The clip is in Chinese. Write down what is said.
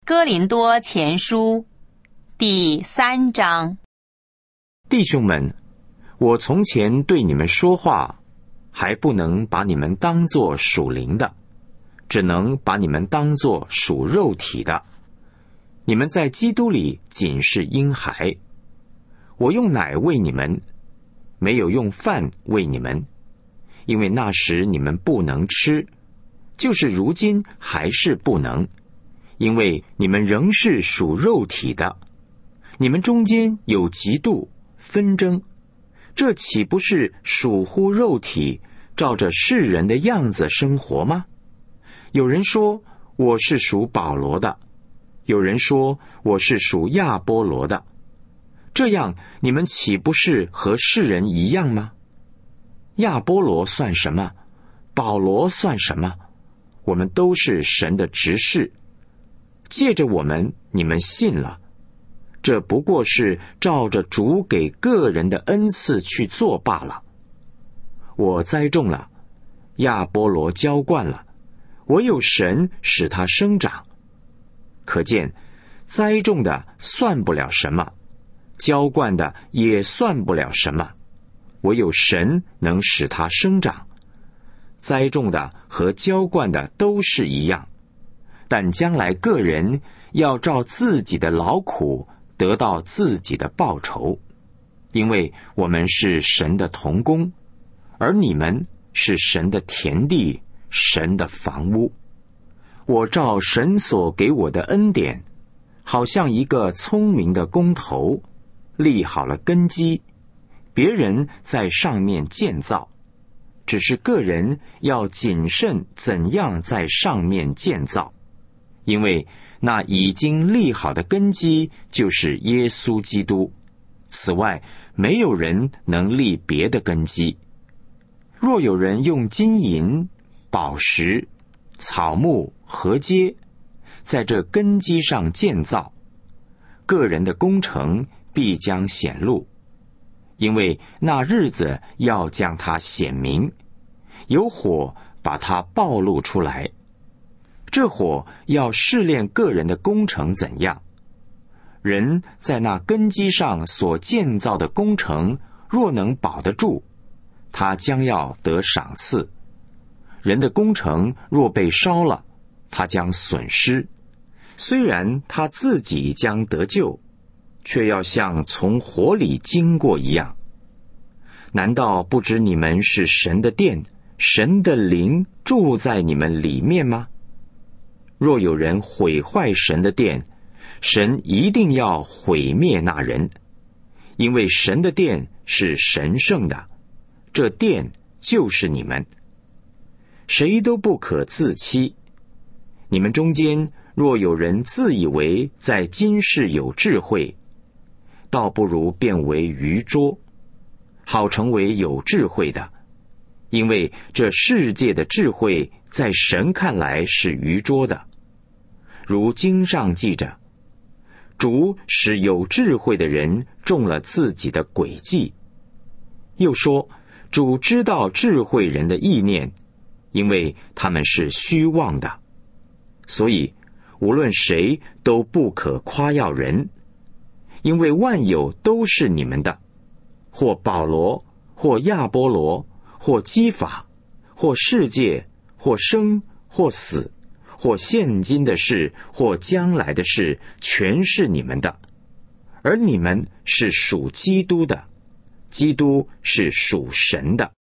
哥林多前书第3章。 弟兄们，我从前对你们说话，还不能把你们当作属灵的，只能把你们当作属肉体的。你们在基督里仅是婴孩。我用奶喂你们，没有用饭喂你们，因为那时你们不能吃，就是如今还是不能，因为你们仍是属肉体的。你们中间有嫉妒、纷争，这岂不是属乎肉体，照着世人的样子生活吗？有人说我是属保罗的，有人说我是属亚波罗的，这样你们岂不是和世人一样吗？亚波罗算什么？保罗算什么？我们都是神的执事，借着我们，你们信了。这不过是照着主给个人的恩赐去做罢了。我栽种了，亚波罗浇灌了，唯有神使它生长。可见栽种的算不了什么，浇灌的也算不了什么，唯有神能使它生长。栽种的和浇灌的都是一样，但将来个人要照自己的劳苦得到自己的报酬，因为我们是神的同工，而你们是神的田地，神的房屋。我照神所给我的恩典，好像一个聪明的工头，立好了根基，别人在上面建造，只是个人要谨慎怎样在上面建造，因为那已经立好的根基就是耶稣基督，此外没有人能立别的根基。若有人用金银、宝石、草木、禾秸，在这根基上建造，个人的工程必将显露，因为那日子要将它显明，有火把它暴露出来。这火要试炼个人的工程怎样，人在那根基上所建造的工程若能保得住，他将要得赏赐。人的工程若被烧了，他将损失，虽然他自己将得救，却要像从火里经过一样。难道不知你们是神的殿，神的灵住在你们里面吗？若有人毁坏神的殿，神一定要毁灭那人，因为神的殿是神圣的，这殿就是你们。谁都不可自欺。你们中间若有人自以为在今世有智慧，倒不如变为愚拙，好成为有智慧的。因为这世界的智慧在神看来是愚拙的。如经上记着，主使有智慧的人中了自己的诡计。又说，主知道智慧人的意念，因为他们是虚妄的。所以无论谁都不可夸耀人，因为万有都是你们的，或保罗，或亚波罗，或基法，或世界，或生，或死，或现今的事，或将来的事，全是你们的。而你们是属基督的，基督是属神的。